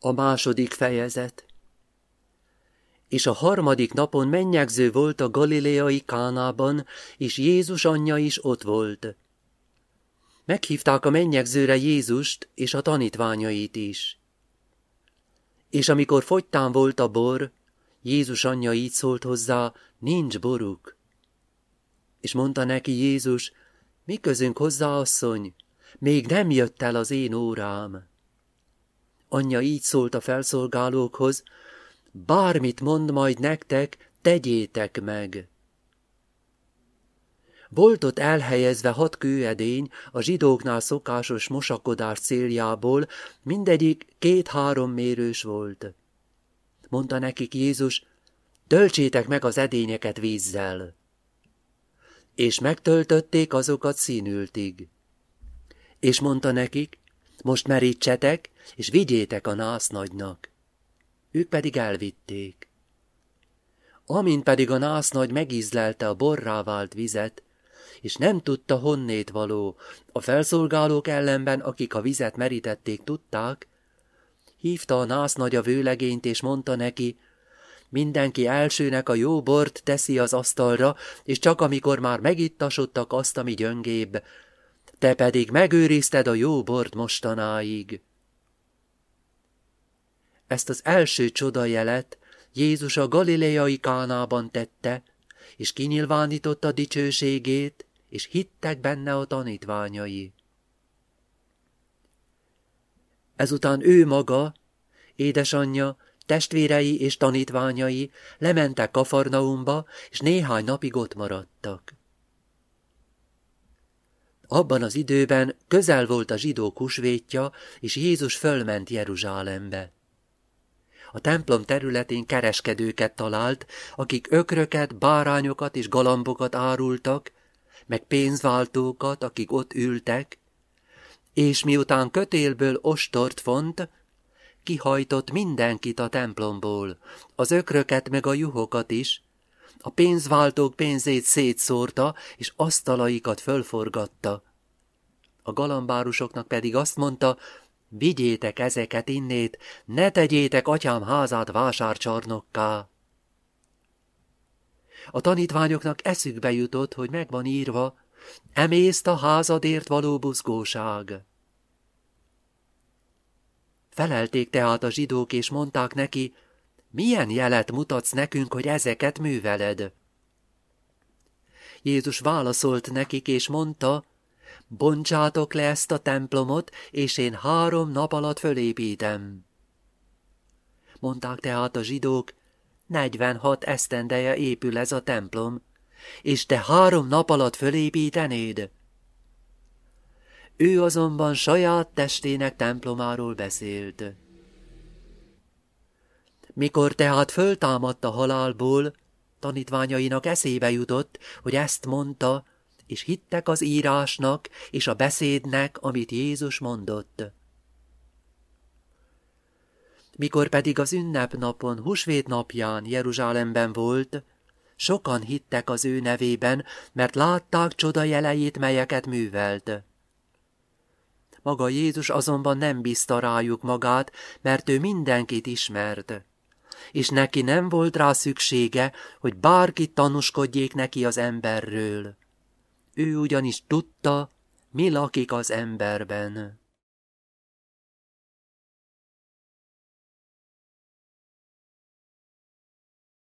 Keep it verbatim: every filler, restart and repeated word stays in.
A második fejezet. És a harmadik napon mennyegző volt a galileai Kánában, és Jézus anyja is ott volt. Meghívták a mennyegzőre Jézust és a tanítványait is. És amikor fogytán volt a bor, Jézus anyja így szólt hozzá, nincs boruk. És mondta neki Jézus, mi közünk hozzá, asszony, még nem jött el az én órám. Anyja így szólt a felszolgálókhoz, bármit mond majd nektek, tegyétek meg. Volt ott elhelyezve hat kőedény a zsidóknál szokásos mosakodás céljából, mindegyik két-három mérős volt. Mondta nekik Jézus, töltsétek meg az edényeket vízzel. És megtöltötték azokat színültig. És mondta nekik, most merítsetek, és vigyétek a násznagynak. Ők pedig elvitték. Amint pedig a násznagy megízlelte a borrá vált vizet, és nem tudta, honnét való, a felszolgálók ellenben, akik a vizet merítették, tudták, hívta a násznagy a vőlegényt, és mondta neki, mindenki elsőnek a jó bort teszi az asztalra, és csak amikor már megittasodtak azt, ami gyöngébb, te pedig megőrizted a jó bort mostanáig. Ezt az első csodajelet Jézus a galileai Kánában tette, és kinyilvánította dicsőségét, és hittek benne a tanítványai. Ezután ő maga, édesanyja, testvérei és tanítványai lementek Kafarnaumba, és néhány napig ott maradtak. Abban az időben közel volt a zsidók húsvétja, és Jézus fölment Jeruzsálembe. A templom területén kereskedőket talált, akik ökröket, bárányokat és galambokat árultak, meg pénzváltókat, akik ott ültek, és miután kötélből ostort font, kihajtott mindenkit a templomból, az ökröket meg a juhokat is, a pénzváltók pénzét szétszórta, és asztalaikat fölforgatta. A galambárusoknak pedig azt mondta, vigyétek ezeket innét, ne tegyétek atyám házát vásárcsarnokká. A tanítványoknak eszükbe jutott, hogy megvan írva, emészt a házadért való buzgóság. Felelték tehát a zsidók, és mondták neki, milyen jelet mutatsz nekünk, hogy ezeket műveled? Jézus válaszolt nekik, és mondta, bontsátok le ezt a templomot, és én három nap alatt fölépítem. Mondták tehát a zsidók, negyvenhat esztendeje épül ez a templom, és te három nap alatt fölépítenéd? Ő azonban saját testének templomáról beszélt. Mikor tehát föltámadt a halálból, tanítványainak eszébe jutott, hogy ezt mondta, és hittek az írásnak és a beszédnek, amit Jézus mondott. Mikor pedig az ünnepnapon, húsvét napján Jeruzsálemben volt, sokan hittek az ő nevében, mert látták csoda jeleit, melyeket művelt. Maga Jézus azonban nem bízta rájuk magát, mert ő mindenkit ismert, és neki nem volt rá szüksége, hogy bárki tanúskodjék neki az emberről. Ő ugyanis tudta, mi lakik az emberben.